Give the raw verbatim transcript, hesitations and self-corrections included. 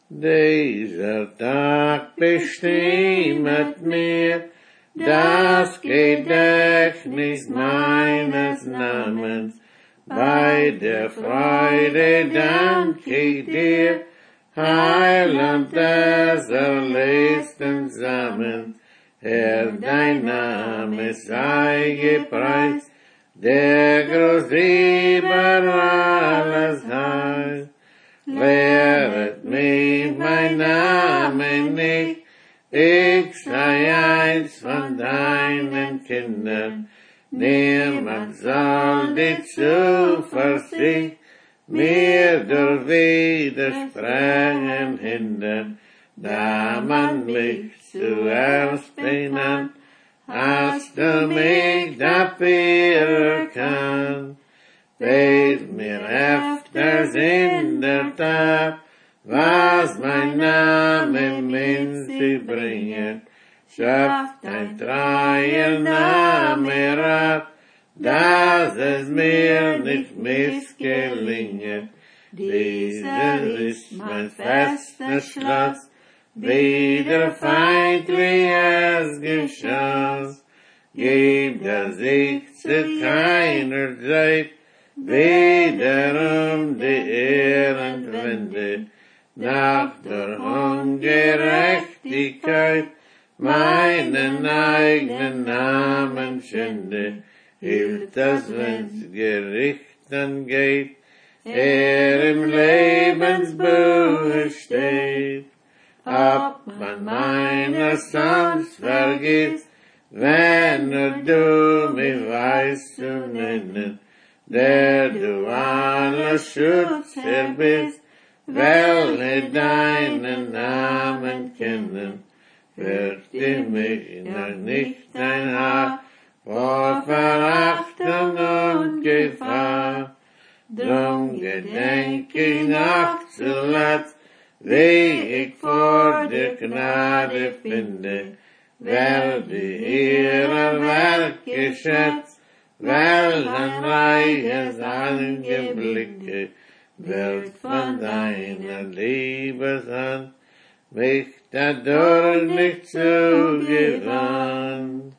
Dieser Tag bestimmt mir das Gedächtnis meines Namens. Bei der Freude dank ich dir, Heiland des erlösten Samens. Herr, dein Name sei gepreist, der groß über alles heißt. Lehret mich mein Name nicht, ich sei eins von deinen Kindern. Niemand soll die Zuversicht mir durch Widersprechen hindern, da man mich zuerst benannt, hast du mich dafür erkannt. Weet mir öfters in der Tat, was mein Name mit sich bringt. Schafft ein treuer Name Rat, dass es mir nicht missgelingt. Dieser ist mein fester Schloss, wider feindliches Geschoss. Gib, dass ich zu keiner Zeit wiederum die Ehren wende, nach der Ungerechtigkeit meinen eigenen Namen schände. Hilft das, wenn's Gericht angeht, er im Lebensbuche steht. Ob man meiner sonst vergisst, wenn nur du mich weißt zu nennen, der du aller Schutzherr bist, welche deinen Namen kennen, fürchte mich noch nicht ein Haar vor Verachtung und Gefahr. Drum gedenk ich noch zuletzt, wie ich vor der Gnade finde, werde ihrer Werke schätzt, welchen reiches Angeblicke wird von deiner Liebeshand mich dadurch nicht zugewandt.